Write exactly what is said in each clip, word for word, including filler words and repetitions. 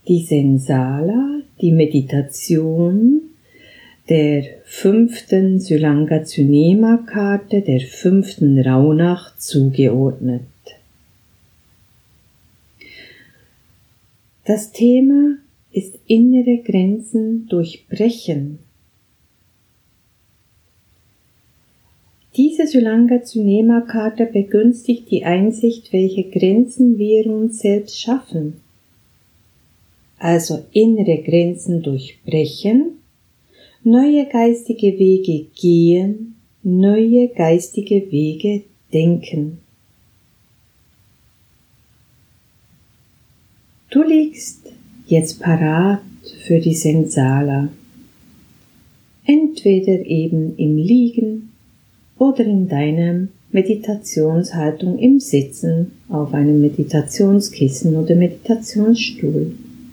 die Sensala, die Meditation der fünften Sülanga-Tsunema-Karte, der fünften Rauhnacht zugeordnet. Das Thema ist innere Grenzen durchbrechen. Diese Sülanga-Tsunema-Karte begünstigt die Einsicht, welche Grenzen wir uns selbst schaffen. Also innere Grenzen durchbrechen, neue geistige Wege gehen, neue geistige Wege denken. Du liegst jetzt parat für die Sensala, entweder eben im Liegen oder in deiner Meditationshaltung im Sitzen auf einem Meditationskissen oder Meditationsstuhl.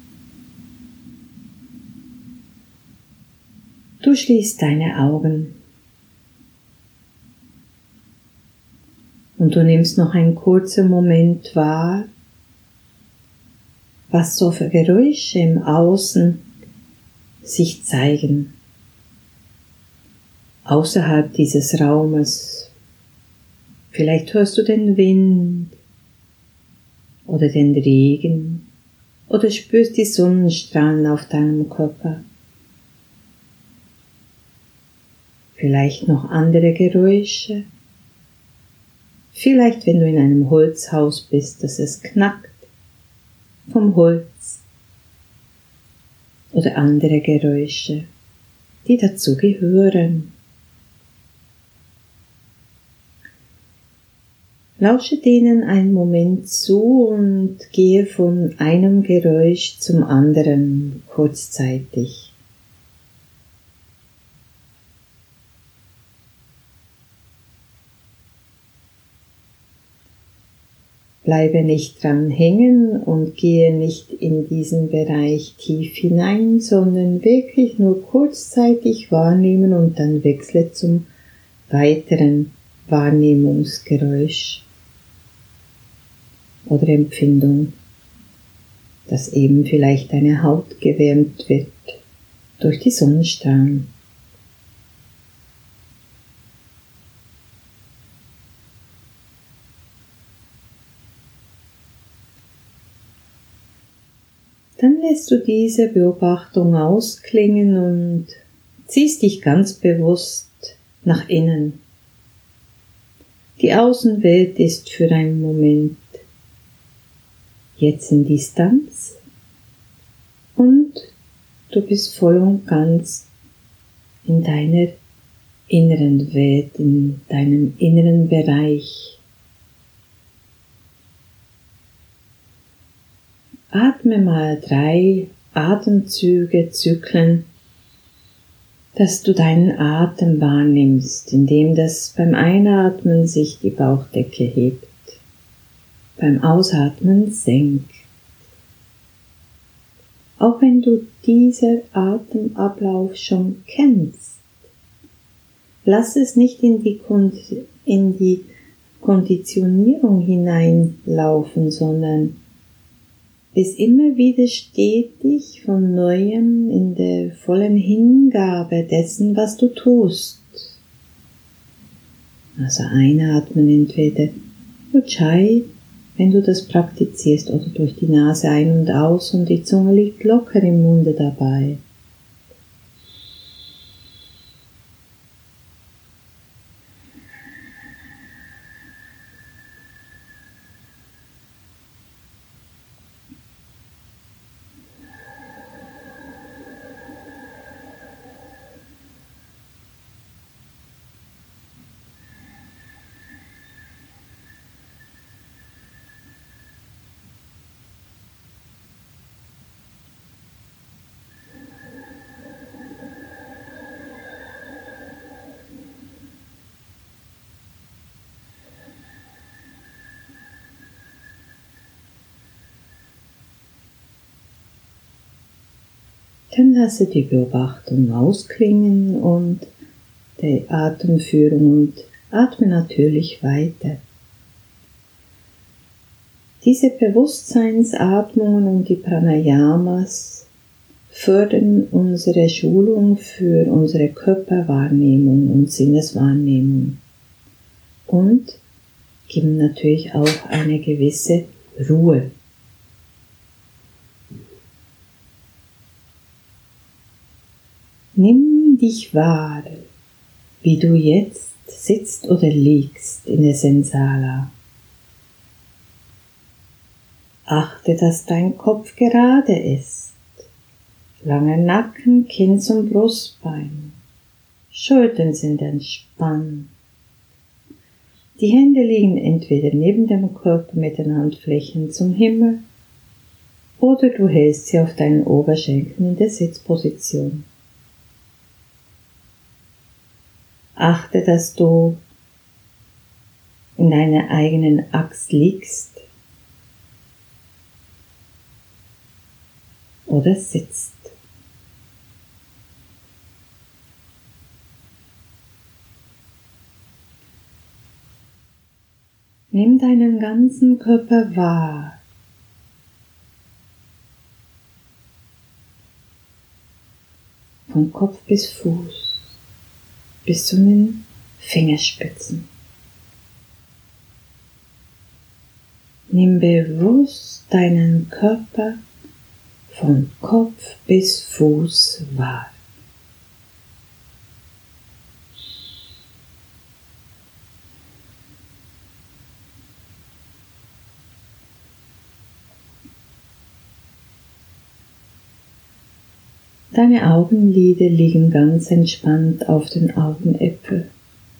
Du schließt deine Augen und du nimmst noch einen kurzen Moment wahr, was so für Geräusche im Außen sich zeigen. Außerhalb dieses Raumes. Vielleicht hörst du den Wind oder den Regen oder spürst die Sonnenstrahlen auf deinem Körper. Vielleicht noch andere Geräusche. Vielleicht, wenn du in einem Holzhaus bist, dass es knackt vom Holz. Oder andere Geräusche, die dazu gehören. Lausche denen einen Moment zu und gehe von einem Geräusch zum anderen kurzzeitig. Bleibe nicht dran hängen und gehe nicht in diesen Bereich tief hinein, sondern wirklich nur kurzzeitig wahrnehmen und dann wechsle zum weiteren Wahrnehmungsgeräusch oder Empfindung, dass eben vielleicht deine Haut gewärmt wird durch die Sonnenstrahlen. Dann lässt du diese Beobachtung ausklingen und ziehst dich ganz bewusst nach innen. Die Außenwelt ist für einen Moment jetzt in Distanz und du bist voll und ganz in deiner inneren Welt, in deinem inneren Bereich. Atme mal drei Atemzüge, Zyklen, dass du deinen Atem wahrnimmst, indem das beim Einatmen sich die Bauchdecke hebt, beim Ausatmen senkt. Auch wenn du diesen Atemablauf schon kennst, lass es nicht in die, Kond- in die Konditionierung hineinlaufen, sondern bist immer wieder stetig von Neuem in der vollen Hingabe dessen, was du tust. Also einatmen entweder Ujjayi, wenn du das praktizierst, oder durch die Nase ein und aus und die Zunge liegt locker im Munde dabei. Dann lasse die Beobachtung ausklingen und die Atemführung und atme natürlich weiter. Diese Bewusstseinsatmungen und die Pranayamas fördern unsere Schulung für unsere Körperwahrnehmung und Sinneswahrnehmung und geben natürlich auch eine gewisse Ruhe. Nimm dich wahr, wie du jetzt sitzt oder liegst in der Sensala. Achte, dass dein Kopf gerade ist. Langer Nacken, Kinn zum Brustbein. Schultern sind entspannt. Die Hände liegen entweder neben dem Körper mit den Handflächen zum Himmel oder du hältst sie auf deinen Oberschenkeln in der Sitzposition. Achte, dass du in deiner eigenen Axt liegst oder sitzt. Nimm deinen ganzen Körper wahr. Von Kopf bis Fuß, bis zu den Fingerspitzen. Nimm bewusst deinen Körper von Kopf bis Fuß wahr. Deine Augenlider liegen ganz entspannt auf den Augenäpfel.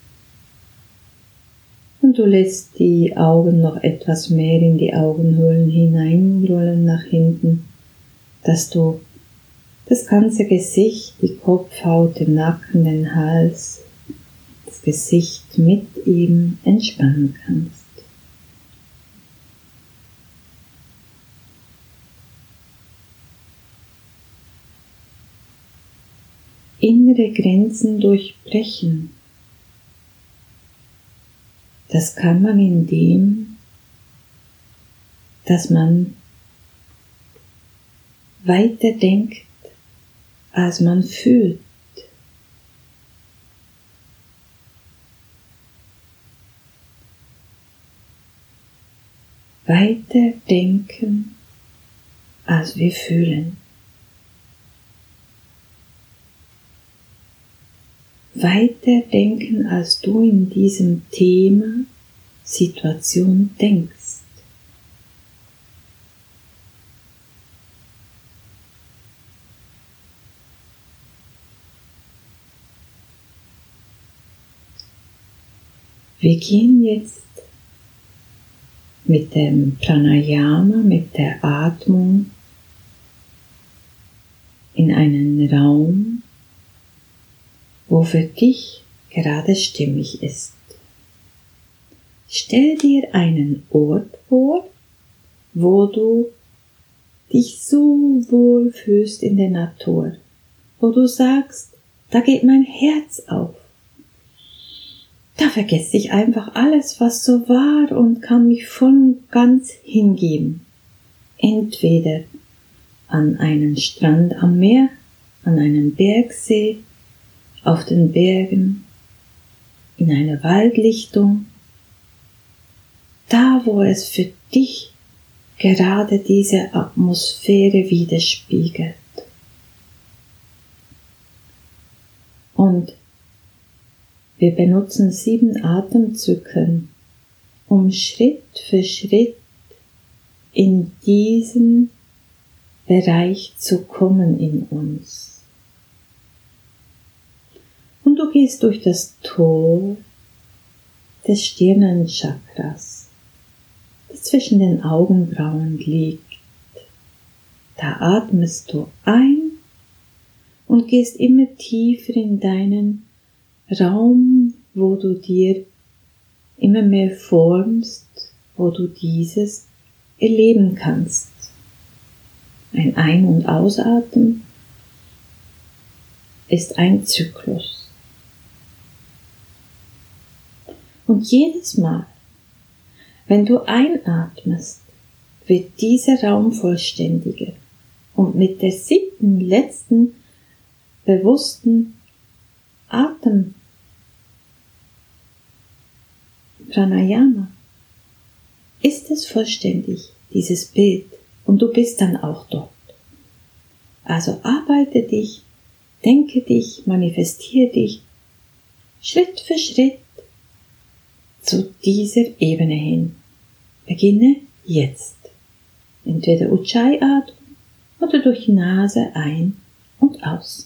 Und du lässt die Augen noch etwas mehr in die Augenhöhlen hineinrollen nach hinten, dass du das ganze Gesicht, die Kopfhaut, den Nacken, den Hals, das Gesicht mit ihm entspannen kannst. Innere Grenzen durchbrechen. Das kann man indem, dass man weiter denkt, als man fühlt. Weiter denken, als wir fühlen. Weiter denken, als du in diesem Thema, Situation denkst. Wir gehen jetzt mit dem Pranayama, mit der Atmung in einen Raum, wo für dich gerade stimmig ist. Stell dir einen Ort vor, wo du dich so wohl fühlst in der Natur, wo du sagst, da geht mein Herz auf. Da vergesse ich einfach alles, was so war und kann mich voll und ganz hingeben. Entweder an einen Strand am Meer, an einen Bergsee, auf den Bergen, in einer Waldlichtung, da wo es für dich gerade diese Atmosphäre widerspiegelt. Und wir benutzen sieben Atemzyklen, um Schritt für Schritt in diesen Bereich zu kommen in uns. Und du gehst durch das Tor des Stirnenchakras, das zwischen den Augenbrauen liegt. Da atmest du ein und gehst immer tiefer in deinen Raum, wo du dir immer mehr formst, wo du dieses erleben kannst. Ein Ein- und Ausatmen ist ein Zyklus. Und jedes Mal, wenn du einatmest, wird dieser Raum vollständiger. Und mit der siebten, letzten, bewussten Atem Pranayama ist es vollständig, dieses Bild, und du bist dann auch dort. Also arbeite dich, denke dich, manifestiere dich Schritt für Schritt zu dieser Ebene hin. Beginne jetzt. Entweder Ujjayi-Atmung oder durch die Nase ein und aus.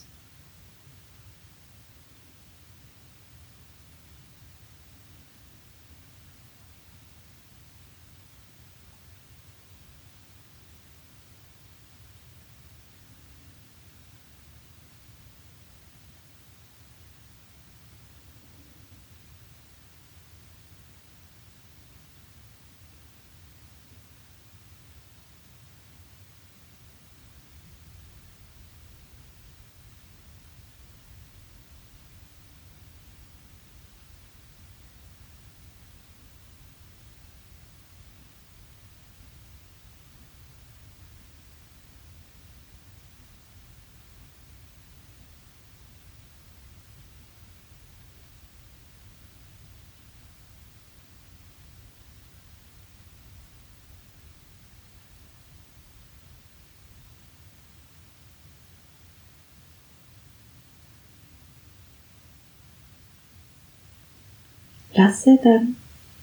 Lasse dann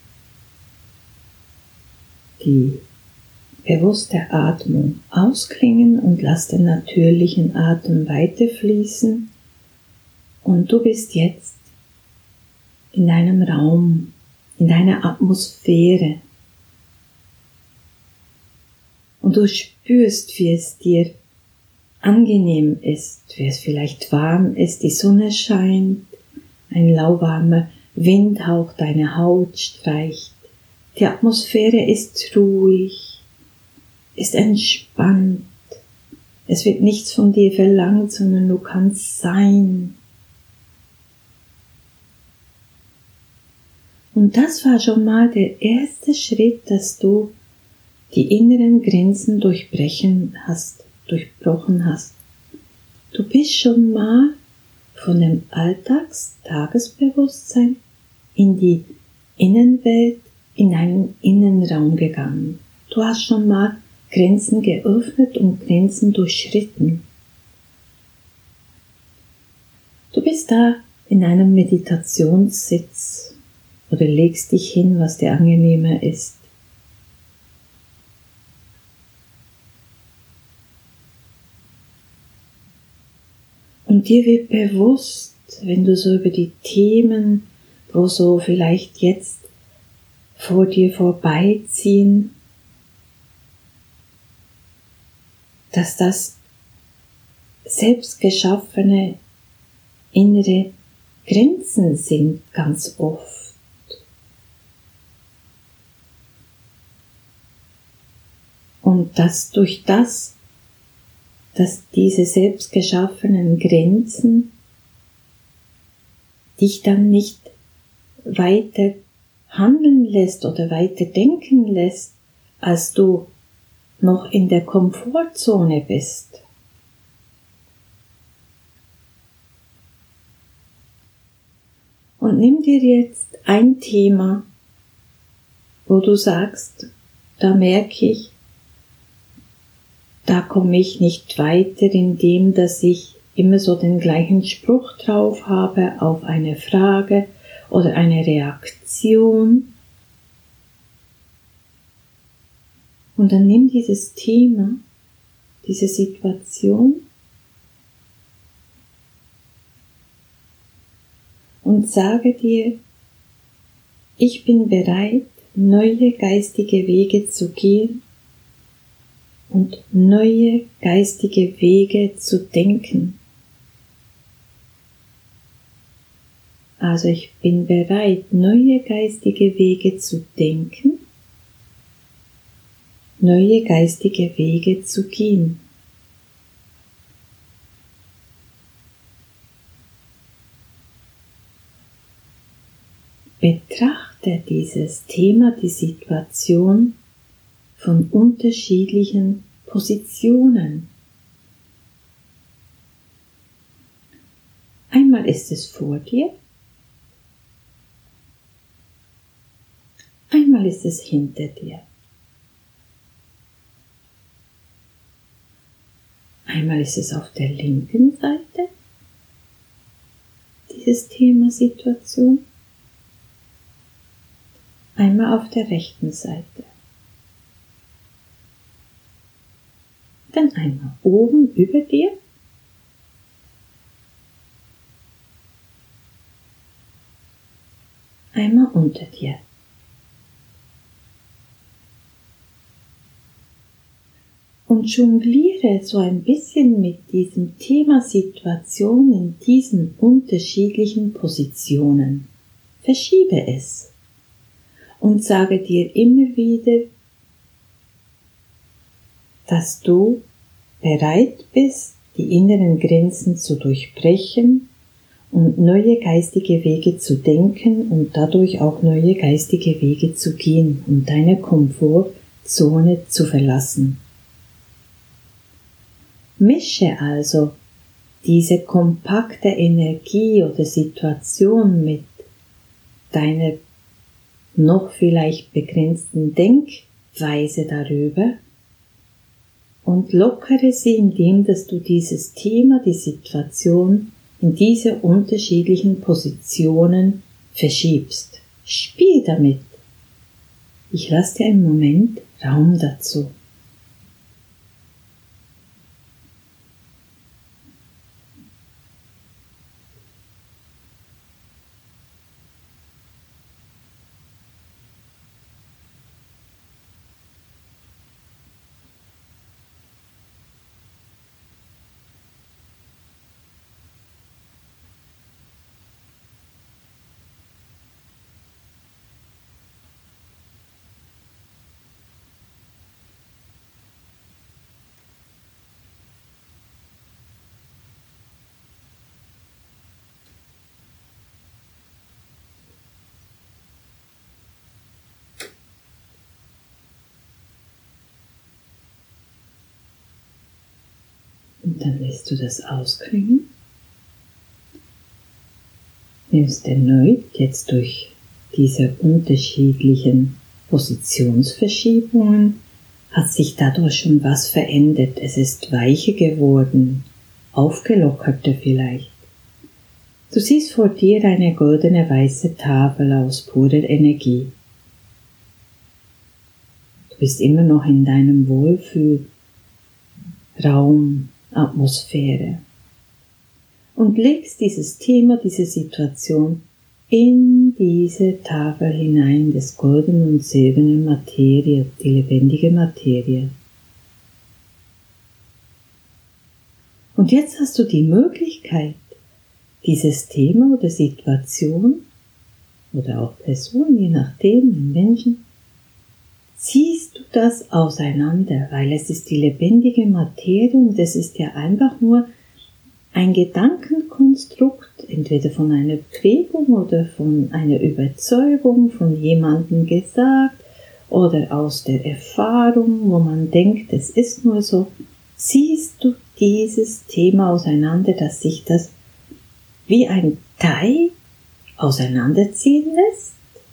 die bewusste Atmung ausklingen und lass den natürlichen Atem weiterfließen. Und du bist jetzt in deinem Raum, in deiner Atmosphäre. Und du spürst, wie es dir angenehm ist, wie es vielleicht warm ist, die Sonne scheint, ein lauwarmer Windhauch deine Haut streicht. Die Atmosphäre ist ruhig, ist entspannt. Es wird nichts von dir verlangt, sondern du kannst sein. Und das war schon mal der erste Schritt, dass du die inneren Grenzen durchbrechen hast, durchbrochen hast. Du bist schon mal von dem Alltags-Tagesbewusstsein in die Innenwelt, in einen Innenraum gegangen. Du hast schon mal Grenzen geöffnet und Grenzen durchschritten. Du bist da in einem Meditationssitz oder legst dich hin, was dir angenehmer ist. Und dir wird bewusst, wenn du so über die Themen, wo so vielleicht jetzt vor dir vorbeiziehen, dass das selbst geschaffene innere Grenzen sind ganz oft. Und dass durch das, dass diese selbst geschaffenen Grenzen dich dann nicht weiter handeln lässt oder weiter denken lässt, als du noch in der Komfortzone bist. Und nimm dir jetzt ein Thema, wo du sagst, da merke ich, da komme ich nicht weiter, indem dass ich immer so den gleichen Spruch drauf habe auf eine Frage oder eine Reaktion. Und dann nimm dieses Thema, diese Situation und sage dir, ich bin bereit, neue geistige Wege zu gehen und neue geistige Wege zu denken. Also ich bin bereit, neue geistige Wege zu denken, neue geistige Wege zu gehen. Betrachte dieses Thema, die Situation von unterschiedlichen Positionen. Einmal ist es vor dir, einmal ist es hinter dir. Einmal ist es auf der linken Seite, dieses Thema Situation. Einmal auf der rechten Seite. Dann einmal oben über dir. Einmal unter dir. Und jongliere so ein bisschen mit diesem Thema Situation in diesen unterschiedlichen Positionen. Verschiebe es und sage dir immer wieder, dass du bereit bist, die inneren Grenzen zu durchbrechen und neue geistige Wege zu denken und dadurch auch neue geistige Wege zu gehen und deine Komfortzone zu verlassen. Mische also diese kompakte Energie oder Situation mit deiner noch vielleicht begrenzten Denkweise darüber und lockere sie, indem dass du dieses Thema, die Situation in diese unterschiedlichen Positionen verschiebst. Spiel damit. Ich lasse dir einen Moment Raum dazu. Und dann lässt du das ausklingen. Nimmst erneut jetzt durch diese unterschiedlichen Positionsverschiebungen, hat sich dadurch schon was verändert. Es ist weicher geworden, aufgelockerter vielleicht. Du siehst vor dir eine goldene weiße Tafel aus purer Energie. Du bist immer noch in deinem Wohlfühlraum, Atmosphäre und legst dieses Thema, diese Situation in diese Tafel hinein des goldenen und silbernen Materie, die lebendige Materie. Und jetzt hast du die Möglichkeit, dieses Thema oder Situation oder auch Person, je nachdem, Menschen, ziehst du das auseinander, weil es ist die lebendige Materie und es ist ja einfach nur ein Gedankenkonstrukt, entweder von einer Prägung oder von einer Überzeugung, von jemandem gesagt oder aus der Erfahrung, wo man denkt, es ist nur so. Ziehst du dieses Thema auseinander, dass sich das wie ein Teil auseinanderziehen lässt,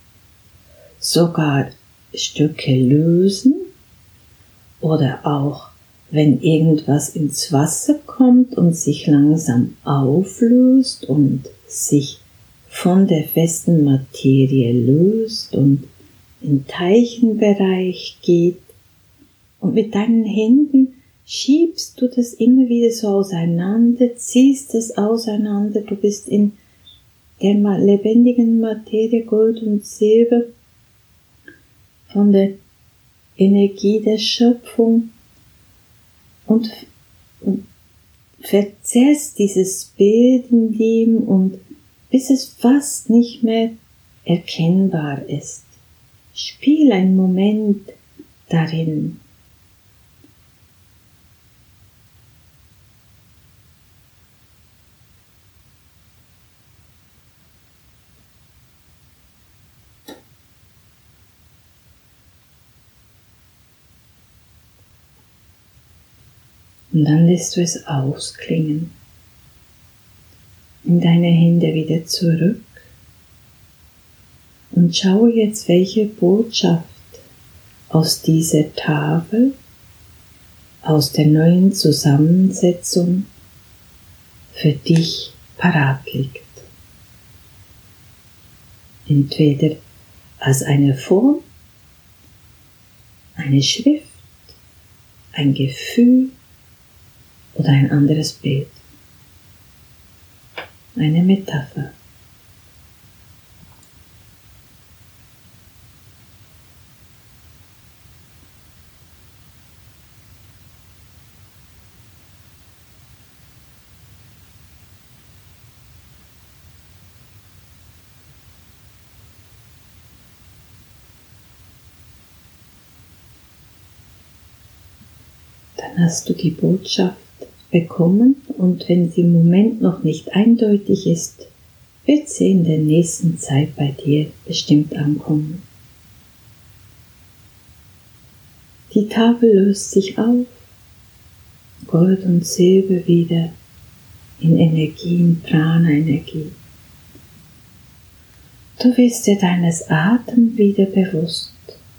sogar Stücke lösen oder auch wenn irgendwas ins Wasser kommt und sich langsam auflöst und sich von der festen Materie löst und in Teilchenbereich geht und mit deinen Händen schiebst du das immer wieder so auseinander, ziehst es auseinander, du bist in der lebendigen Materie Gold und Silber von der Energie der Schöpfung und, und verzerrst dieses Bild in dem und bis es fast nicht mehr erkennbar ist. Spiel einen Moment darin. Und dann lässt du es ausklingen. In deine Hände wieder zurück. Und schaue jetzt, welche Botschaft aus dieser Tafel, aus der neuen Zusammensetzung für dich parat liegt. Entweder als eine Form, eine Schrift, ein Gefühl oder ein anderes Bild. Eine Metapher. Dann hast du die Botschaft bekommen und wenn sie im Moment noch nicht eindeutig ist, wird sie in der nächsten Zeit bei dir bestimmt ankommen. Die Tafel löst sich auf, Gold und Silber wieder in Energie, in Prana-Energie. Du wirst dir deines Atems wieder bewusst.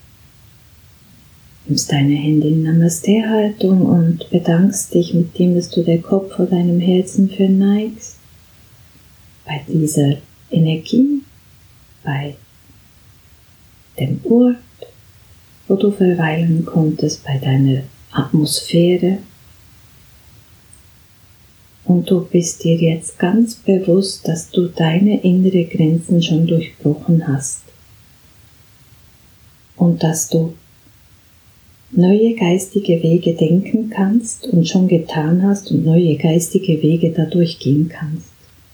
Nimmst deine Hände in Namaste-Haltung und bedankst dich mit dem, dass du den Kopf vor deinem Herzen verneigst. Bei dieser Energie, bei dem Ort, wo du verweilen konntest, bei deiner Atmosphäre. Und du bist dir jetzt ganz bewusst, dass du deine inneren Grenzen schon durchbrochen hast. Und dass du neue geistige Wege denken kannst und schon getan hast und neue geistige Wege dadurch gehen kannst.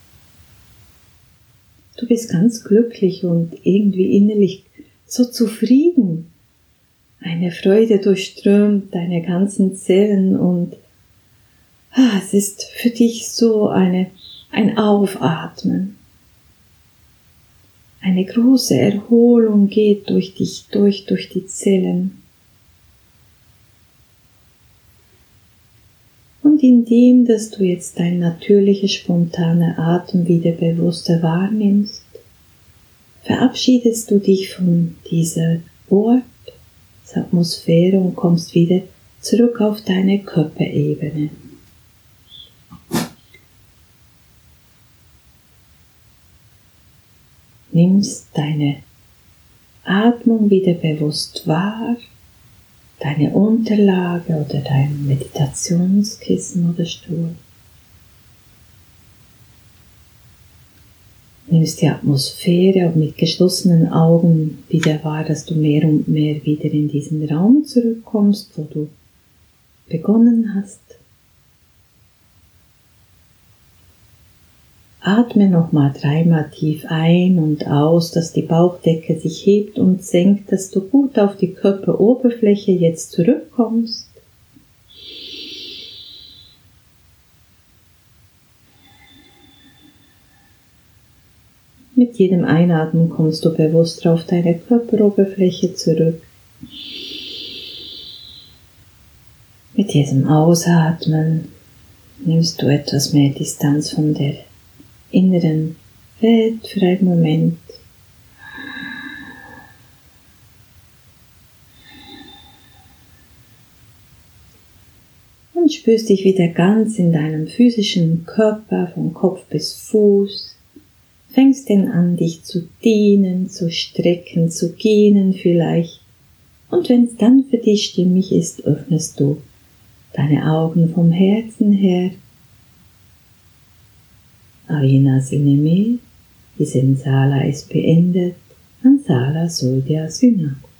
Du bist ganz glücklich und irgendwie innerlich so zufrieden. Eine Freude durchströmt deine ganzen Zellen und ah, es ist für dich so eine, ein Aufatmen. Eine große Erholung geht durch dich durch, durch die Zellen. Und indem, dass du jetzt dein natürlicher, spontaner Atem wieder bewusster wahrnimmst, verabschiedest du dich von dieser Ort, dieser Atmosphäre und kommst wieder zurück auf deine Körperebene. Nimmst deine Atmung wieder bewusst wahr, deine Unterlage oder dein Meditationskissen oder Stuhl. Nimmst die Atmosphäre und mit geschlossenen Augen wieder wahr, dass du mehr und mehr wieder in diesen Raum zurückkommst, wo du begonnen hast. Atme nochmal dreimal tief ein und aus, dass die Bauchdecke sich hebt und senkt, dass du gut auf die Körperoberfläche jetzt zurückkommst. Mit jedem Einatmen kommst du bewusster auf deine Körperoberfläche zurück. Mit jedem Ausatmen nimmst du etwas mehr Distanz von der inneren Welt für einen Moment. Und spürst dich wieder ganz in deinem physischen Körper, von Kopf bis Fuß. Fängst denn an, dich zu dehnen, zu strecken, zu gähnen vielleicht. Und wenn es dann für dich stimmig ist, öffnest du deine Augen vom Herzen her. Avina Sineme, die Sensala ist beendet, Ansala Soldya Synak.